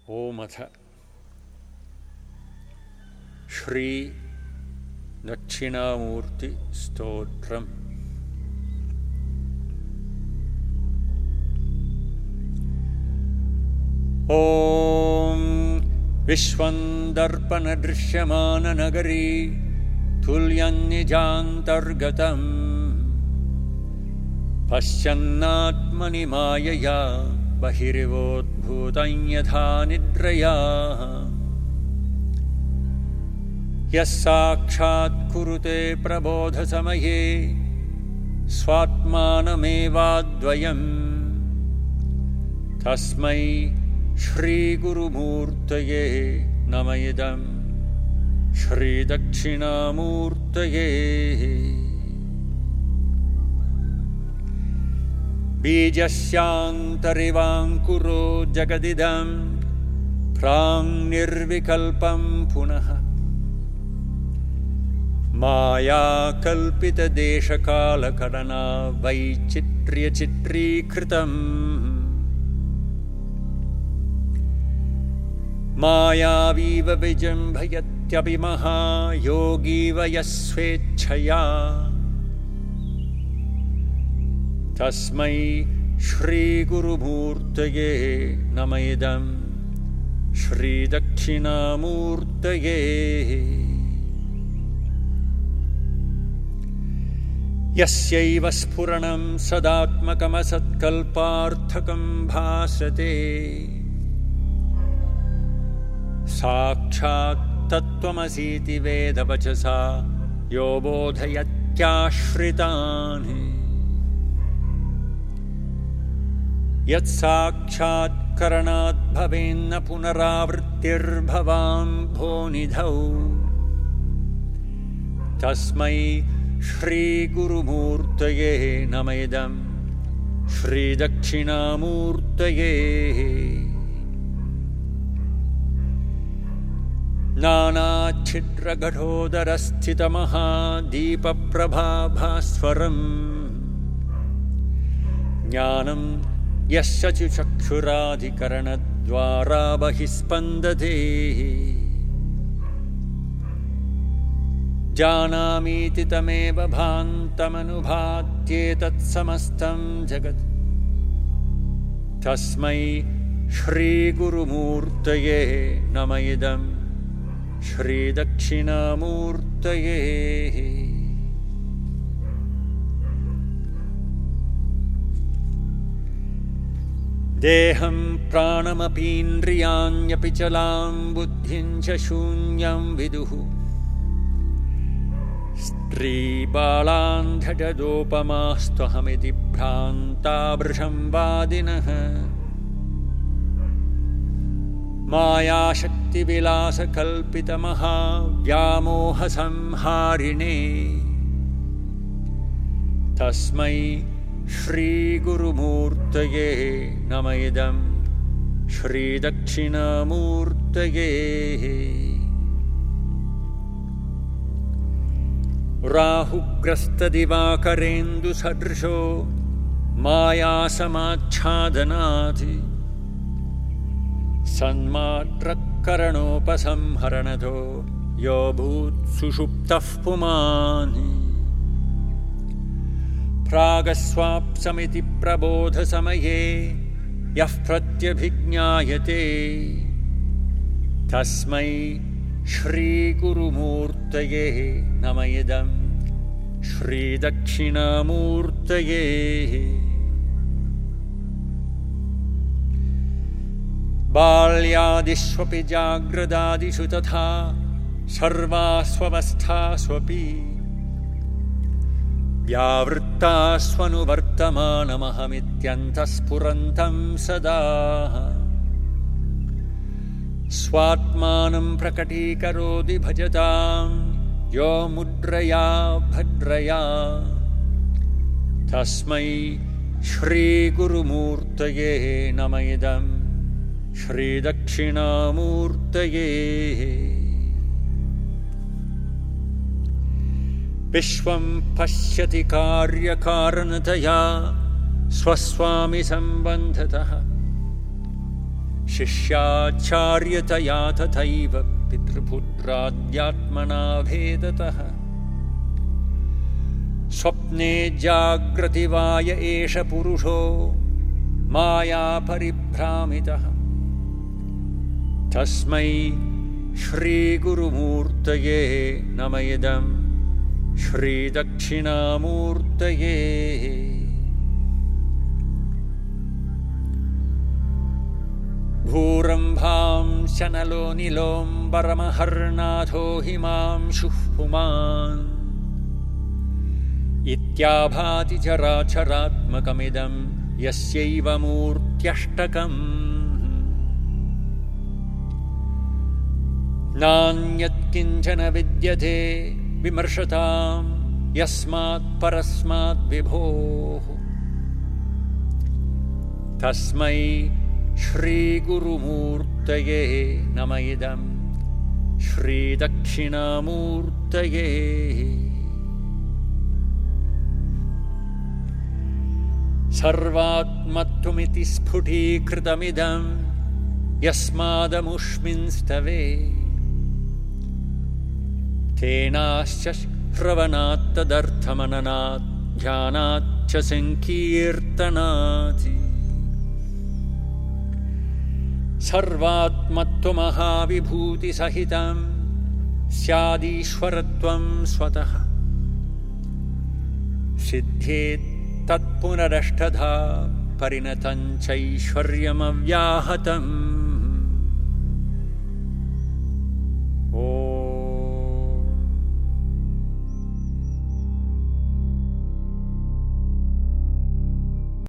ओमथ श्री दक्षिणामूर्ति स्तोत्रम्। ॐ विश्वं दर्पणदृश्यमाननगरी तुल्यन्निजान्तर्गतम् पश्यन्नात्मनि मायया बहिरिवोद्भूतं यथा निद्रया यः साक्षात् कुरुते प्रबोधसमये स्वात्मानमेवाद्वयम् तस्मै श्रीगुरुमूर्तये नम इदं श्रीदक्षिणामूर्तये। बीजस्यान्तरिवाङ्कुरो जगदिदं प्राङ्निर्विकल्पं पुनः मायाकल्पितदेशकालकलना वैचित्र्यचित्रीकृतम् मायावीव विजृम्भयत्यपि महायोगीव यः स्वेच्छया तस्मै श्रीगुरुमूर्तये नम इदं श्रीदक्षिणामूर्तये। यस्यैव स्फुरणं सदात्मकमसत्कल्पार्थकं भासते साक्षात् तत्त्वमसीति वेदवचसा यो बोधयत्याश्रितान् यत्साक्षात्करणात् भवेन्न पुनरावृत्तिर्भवाम्भोनिधौ तस्मै श्रीगुरुमूर्तये नम इदं श्रीदक्षिणामूर्तये। नानाच्छिद्रघटोदरस्थितमहादीपप्रभाभास्वरम् ज्ञानं यस्य चक्षुराधिकरणद्वारा बहिस्पन्दते जानामीति तमेव भान्तमनुभात्येतत्समस्तं जगत् तस्मै श्रीगुरुमूर्तये नम इदं श्रीदक्षिणामूर्तये। देहं प्राणमपीन्द्रियाण्यपि चलां बुद्धिं च शून्यं विदुः स्त्रीबालान्धजदोपमास्त्वहमिति भ्रान्ता वृषंवादिनः मायाशक्तिविलासकल्पितमहाव्यामोहसंहारिणे तस्मै श्रीगुरुमूर्तये नम इदं श्रीदक्षिणामूर्तये। राहुग्रस्तदिवाकरेन्दुसदृशो मायासमाच्छादनात् सन्मात्रकरणोपसंहरणतो यो भूत्सुषुप्तः पुमान् प्रागस्वाप्समिति प्रबोधसमये यः प्रत्यभिज्ञायते तस्मै श्रीगुरुमूर्तये नम इदं श्रीदक्षिणामूर्तये। बाल्यादिष्वपि जाग्रदादिषु तथा सर्वास्वस्थास्वपि व्यावृत्तास्वनुवर्तमानमहमित्यन्तःस्फुरन्तं सदा स्वात्मानं प्रकटीकरोति भजतां यो मुद्रया भद्रया तस्मै श्रीगुरुमूर्तये नम इदं श्रीदक्षिणामूर्तये। विश्वं पश्यति कार्यकारणतया स्वस्वामि सम्बन्धतः शिष्याचार्यतया तथैव पितृपुत्राद्यात्मना भेदतः स्वप्ने जाग्रति वा य एष पुरुषो माया परिभ्रामितः तस्मै श्रीगुरुमूर्तये नमः इदं श्रीदक्षिणामूर्तये। भूरम्भां शनलो नीलोऽम्बरमहर्नाथो हिमांशुः पुमान् इत्याभाति चराचरात्मकमिदं यस्यैव मूर्त्यष्टकम् नान्यत्किञ्चन विद्यते विमर्शतां यस्मात् परस्मात् विभोः तस्मै श्रीगुरुमूर्तये नमः इदं श्रीदक्षिणामूर्तये। सर्वात्मत्वमिति स्फुटीकृतमिदं यस्मादमुष्मिंस्तवे तेनाश्च श्रवणात् तदर्थमननात् ध्यानाच्च संकीर्तनात् सर्वात्मत्वमहाविभूतिसहितं स्यादीश्वरत्वं स्वतः सिद्धेत् तत्पुनरष्टधा परिणतं चैश्वर्यमव्याहतम्।